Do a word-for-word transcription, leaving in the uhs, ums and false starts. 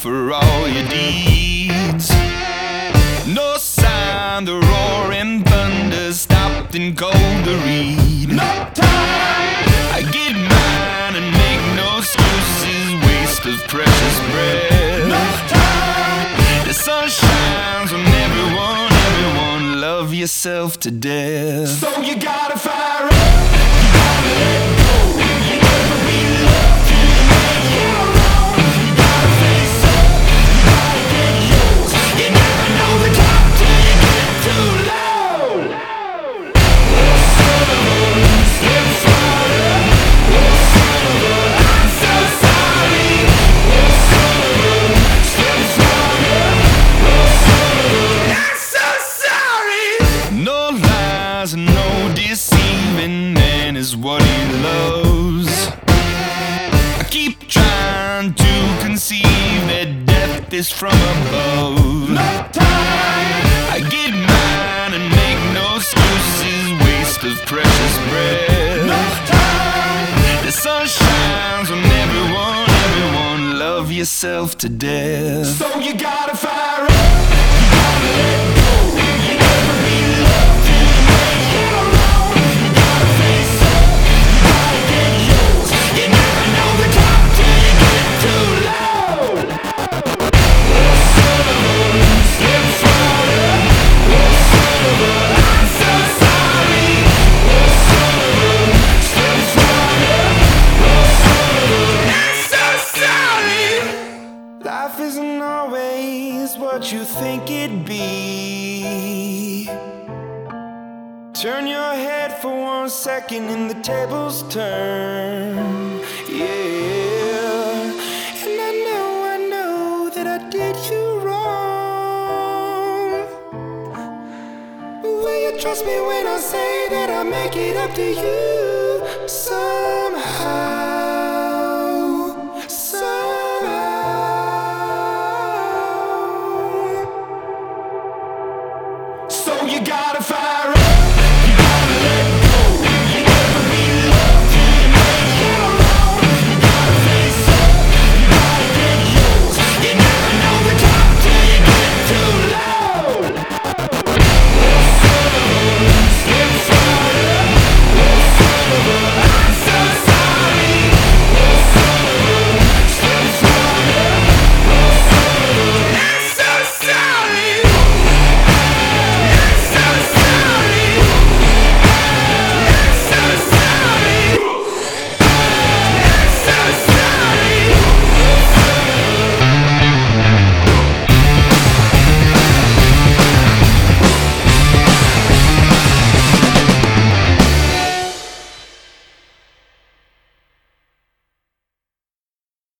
for all your deeds. No sign the roaring thunder stopped and cold to read. No time. I get mine and make no excuses, waste of precious breath. No time. The sun shines on everyone, everyone, love yourself to death. So you gotta fire up, you gotta let go. You never be loved till you make your own. You gotta face up, you gotta get yours. You never know the top till you get too low. Oh son of a, step farther. Oh son of a, I'm so sorry. Oh son of a, step farther. Oh son of a, I'm so sorry. No lies and no deceiving, man is what he loves. I keep trying to conceive that death is from above. No time. I get mine and make no excuses, waste of precious breath. No time. The sun shines on everyone, everyone, love yourself to death. So you gotta fire up, you gotta let go. You never be loved till you make your own. You gotta face up, you gotta get yours. You never know the top till you get too low. Oh son of a, step farther. Oh son of a, I'm so sorry. Oh son of a, step farther. Oh son of a, I'm so sorry. Life isn't always what you think it'd be. Turn your head for one second and the tables turn. Yeah. And I know, I know that I did you wrong. But will you trust me when I say that I'll make it up to you someday?